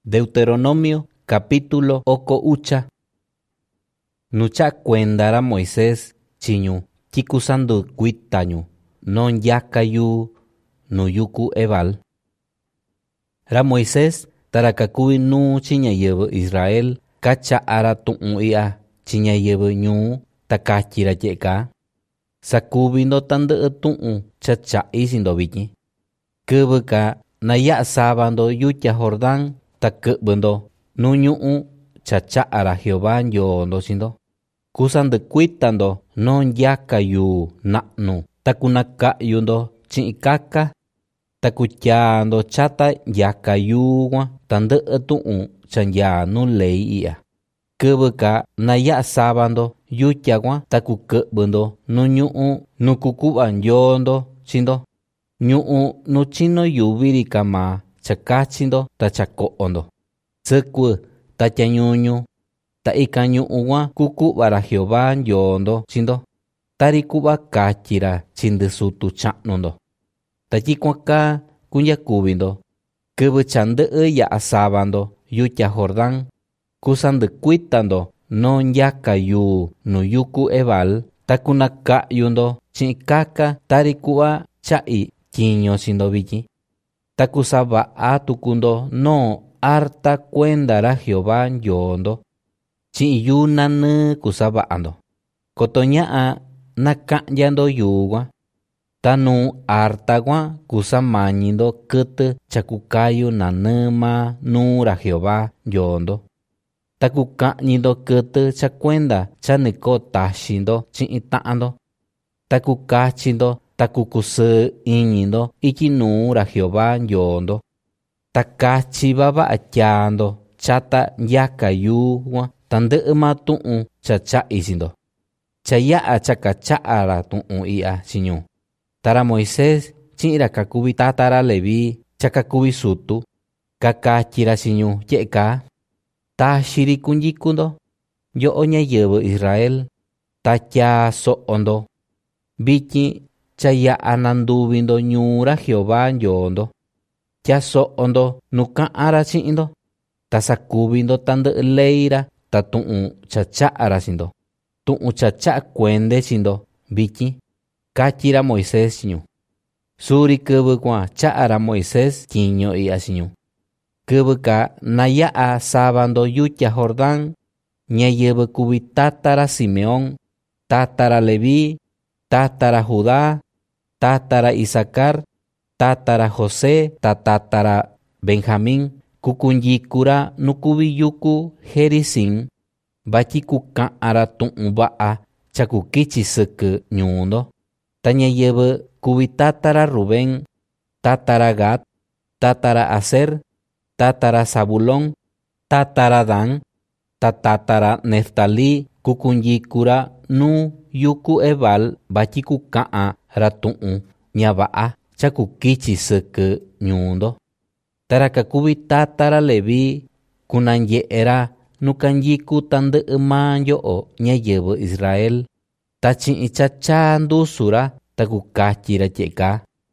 Deuteronomio capítulo oko ucha. Nucha cuendara Moisés chiñu chikusandu kuitañu non yakayu nuyuku ebal. Ra Moisés tarakakubi nu chiñayevo Israel kacha ara tu'un ia chiñayevo ñu takachira yeka. Sakubindo tandɨ'ɨ tu'un chacha'i sindo vitñi. Kɨvɨka naya sabando yutya Jordán takɨ'vɨndo nu ñu'u chacha'ara Jehová nyondo sindo. Kusandɨ kuitando non yakayu na'nu takunaka'yundo chi'i kaka. Takutyando chata yakayuguan tandɨ'ɨ tu'un chanyaa nu ley i'ya. Kɨvɨka naya sabando yutyaguan takukɨ'vɨndo nu ñu'u nu kuku'va nyondo chindo. Ñu'u nu chino yuviri kama chakachindo ta chako'ondo. Sɨkuɨ ta tyañuñu ta ikan ñu'uguan kuku'vara Jehová nyondo chindo. Tari ku'va katyira chindɨ sutu cha'nundo. Ta tyikuan kaa kunyakuvindo kɨvɨ chandɨ'ɨ ya'a sabando yutya Jordán kusandɨ kuitando non yakayu nu yuku Ebal takunaka'yundo chi'i kaka tari ku'va cha'i tyiño sindo vityi. Takusava'a tukundo no arta kuendara Jehová nyondo chi'i yuu nanɨ kusava'ando. Koto ña'a naka'nyando yuuguan. Tanu artaguan kusamañindo kɨtɨ chakukayu nanɨma nuura Jehová nyondo. Takuka'ñindo kɨtɨ chakuenda chanɨko taxindo chi'i ta'ando. Takukachindo takukusɨɨ iñindo ityi nuura Jehová nyondo. Takachi vava'a tyando chata yakayuguan tandɨ'ɨ maa tu'un chacha'i sindo. Chaya'a chakacha'ara tu'un i'ya chiñu. Tara Moisés chi'ira kakuvi tatara Leví chakakuvi sutu kakatyira chiñu tye'eka. Taxiri kunyikundo yo'o ñayɨvɨ Israel tatyaa so'ondo. Vityi chaya'a nanduvindo ñuura Jehová nyondo. Tyaso'ondo nu ka'anra chi'indo. Ta sakuvindo tandɨ'ɨ leyra ta tu'un chacha'ara sindo. Tu'un chacha'a kuende chindo vityi. Katyira Moisés chiñu. Suri kɨvɨ kuan cha'ara Moisés tyiño i'ya chiñu. Kɨvɨka naya'a sabando yutya Jordán ñayɨvɨ kuvi tatara Simeón, tatara Leví, tatara Judá, tatara Isacar, tatara José ta tatara Benjamín kukunyikura nu kuvi yuku Gerizim vatyi kuka'anra tu'un va'a chakukityi sɨkɨ ñuundo. Ta ñayɨvɨ kuvi tatara Rubén, tatara Gad, tatara Aser, tatara Zabulón, tatara Dan, ta tatara Neftalí kukunyikura nu yuku Ebal vatyi kuka'anra tu'un ñava'a chakukityi sɨkɨ ñuundo. Tara kakuvi tatara Leví kunanye'era nu kanyiku tandɨ'ɨ maa nyo'o ñayɨvɨ Israel. Ta chi'i chachaa ndusura takukatyira tye'eka.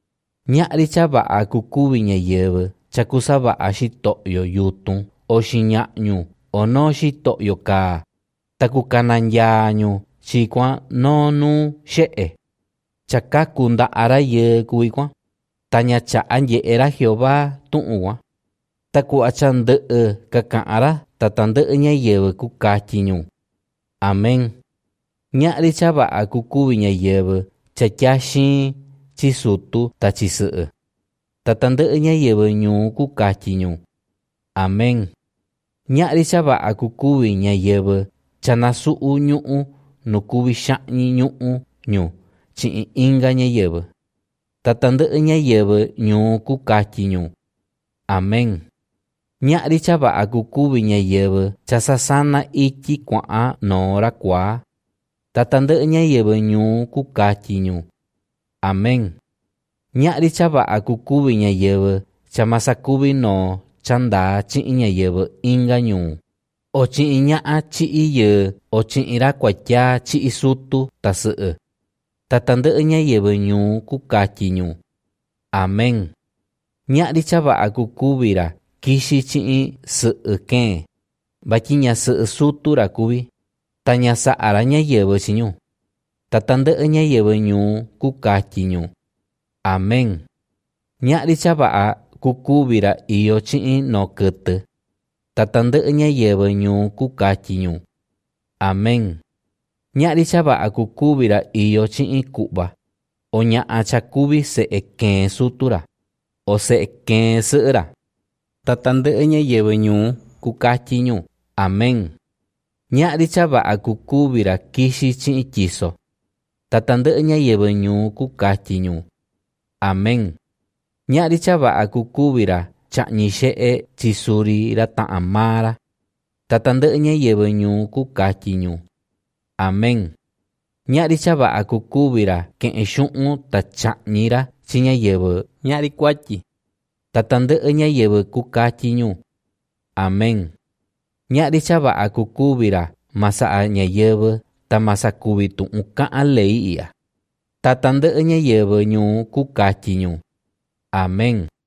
Ña'ri cha va'a kukuvi ñayɨvɨ chakusava'a xito'yo yutun o xiña'ñu o no xito'yo kaa. Takukananyaañu chikuan no nuu xe'e. Chakaku nda'a rayɨɨ kuvi kuan. Ta ñacha'a nye'era Jehová tu'un. Taku'a chandɨ'ɨ kaka'anra ta tandɨ'ɨ ñayɨvɨ kukatyiñu. Amén. Ña'ri cha va'a kukuvi ñayɨvɨ chatyaxiin chisutu ta chisɨ'ɨ. Ta tandɨ'ɨ ñayɨvɨ ñuu kukatyiñu. Amén. Ña'ri cha va'a kukuvi ñayɨvɨ chanasu'u ñu'u nu kuvi xa'ñi ñu'u ñu chi'i inga ñayɨvɨ. Ta tandɨ'ɨ ñayɨvɨ ñuu kukatyiñu. Amén. Ña'ri cha va'a kukuvi ñayɨvɨ chasasana ityi kua'an noora kuaa. Ta tandɨ'ɨ ñayɨvɨ ñuu kukatyiñu. Amén. Ña'ri cha va'a kukuvi ñayɨvɨ chamasakuvi noo chandaa chi'i ñayɨvɨ inga ñuu. O chi'i ña'a chi'i yɨɨ o chi'i ra kuatyaa chi'i sutu ta sɨ'ɨ. Ta tandɨ'ɨ ñayɨvɨ ñuu kukatyiñu. Amén. Ña'ri cha va'a kukuvira kixi chi'in sɨ'ɨ keen, vatyi ñasɨ'ɨ sutu-ra kuvi, ta ña sa'a-ra ñáyɨvɨ chi ñu, ta tandɨ'ɨ ñáyɨvɨ ñuu kukatyi ñu: Amén. Ña'ri cha va'a kukuvi-ra iyo chi'in noo kɨtɨ, ta tandɨ'ɨ ñáyɨvɨ ñuu kukatyi ñu: Amén. Ña'ri cha va'a kukuvi-ra iyo chi'in ku'va, o ña'a cha kuvi se'e keen sutu-ra, o se'e keen sɨ'ɨ-ra, ta tandɨ'ɨ ñáyɨvɨ ñuu kukatyi ñu: Amén. Ña'ri cha va'a kukuvi-ra kixi chi'in tyiso, ta tandɨ'ɨ ñáyɨvɨ ñuu kukatyi ñu: Amén. Ña'ri cha va'a kukuvi-ra cha'ñi xe'e chisuri ra ta'an maa-ra, ta tandɨ'ɨ ñáyɨvɨ ñuu kukatyi ñu: Amén. Ña'ri cha va'a kukuvi-ra ke'en xu'un ta cha'ñi-ra chi ñáyɨvɨ ña'ri kuatyi, ta tandɨ'ɨ ñáyɨvɨ kukatyi ñu: Amén. Ña'ri cha va'a kukuvi-ra ma sa'a ñayɨvɨ ta ma sakuvi tu'un ka'an ley i'ya, ta tandɨ'ɨ ñáyɨvɨ ñuu kukatyi ñu: Amén.